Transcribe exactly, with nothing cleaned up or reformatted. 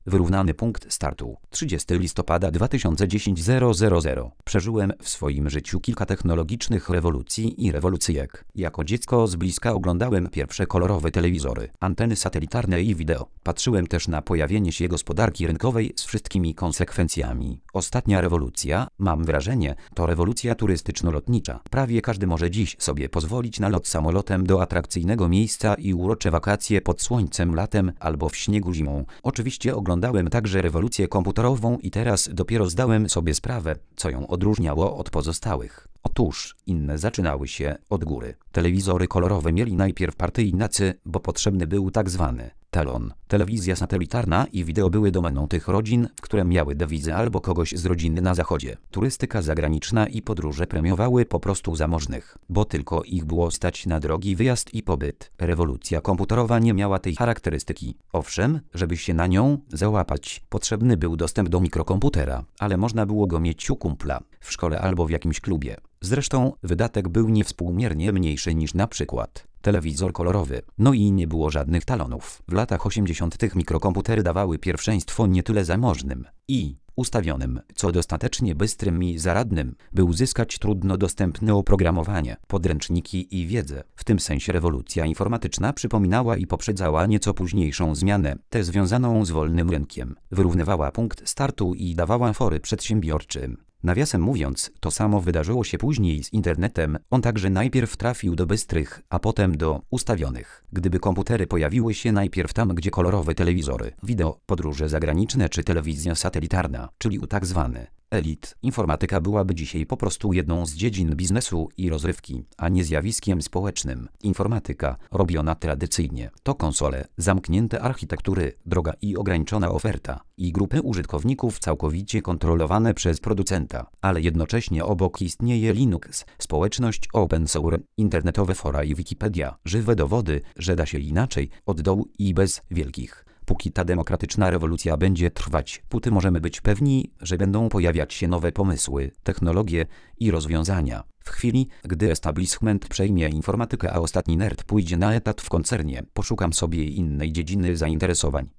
Wyrównany punkt startu. trzydziestego listopada dwa tysiące dziesiątego. Przeżyłem w swoim życiu kilka technologicznych rewolucji i rewolucyjek. Jako dziecko z bliska oglądałem pierwsze kolorowe telewizory, anteny satelitarne i wideo. Patrzyłem też na pojawienie się gospodarki rynkowej z wszystkimi konsekwencjami. Ostatnia rewolucja, mam wrażenie, to rewolucja turystyczno-lotnicza. Prawie każdy może dziś sobie pozwolić na lot samolotem do atrakcyjnego miejsca i urocze wakacje pod słońcem latem albo w śniegu zimą. Oczywiście oglądałem także rewolucję komputerową i teraz dopiero zdałem sobie sprawę, co ją odróżniało od pozostałych. Otóż inne zaczynały się od góry. Telewizory kolorowe mieli najpierw partyjnacy, bo potrzebny był tak zwany telon. Telewizja satelitarna i wideo były domeną tych rodzin, które miały dewizę albo kogoś z rodziny na zachodzie. Turystyka zagraniczna i podróże premiowały po prostu zamożnych, bo tylko ich było stać na drogi wyjazd i pobyt. Rewolucja komputerowa nie miała tej charakterystyki. Owszem, żeby się na nią załapać, potrzebny był dostęp do mikrokomputera, ale można było go mieć u kumpla, w szkole albo w jakimś klubie. Zresztą wydatek był niewspółmiernie mniejszy niż na przykład telewizor kolorowy. No i nie było żadnych talonów. W latach osiemdziesiątych mikrokomputery dawały pierwszeństwo nie tyle zamożnym i ustawionym, co dostatecznie bystrym i zaradnym, by uzyskać trudno dostępne oprogramowanie, podręczniki i wiedzę. W tym sensie rewolucja informatyczna przypominała i poprzedzała nieco późniejszą zmianę, tę związaną z wolnym rynkiem. Wyrównywała punkt startu i dawała fory przedsiębiorczym. Nawiasem mówiąc, to samo wydarzyło się później z internetem. On także najpierw trafił do bystrych, a potem do ustawionych. Gdyby komputery pojawiły się najpierw tam, gdzie kolorowe telewizory, wideo, podróże zagraniczne czy telewizja satelitarna, czyli u tak zwany elit, informatyka byłaby dzisiaj po prostu jedną z dziedzin biznesu i rozrywki, a nie zjawiskiem społecznym. Informatyka, robiona tradycyjnie, to konsole, zamknięte architektury, droga i ograniczona oferta, i grupy użytkowników całkowicie kontrolowane przez producenta, ale jednocześnie obok istnieje Linux, społeczność open source, internetowe fora i Wikipedia, żywe dowody, że da się inaczej, od dołu i bez wielkich. Póki ta demokratyczna rewolucja będzie trwać, póty możemy być pewni, że będą pojawiać się nowe pomysły, technologie i rozwiązania. W chwili, gdy establishment przejmie informatykę, a ostatni nerd pójdzie na etat w koncernie, poszukam sobie innej dziedziny zainteresowań.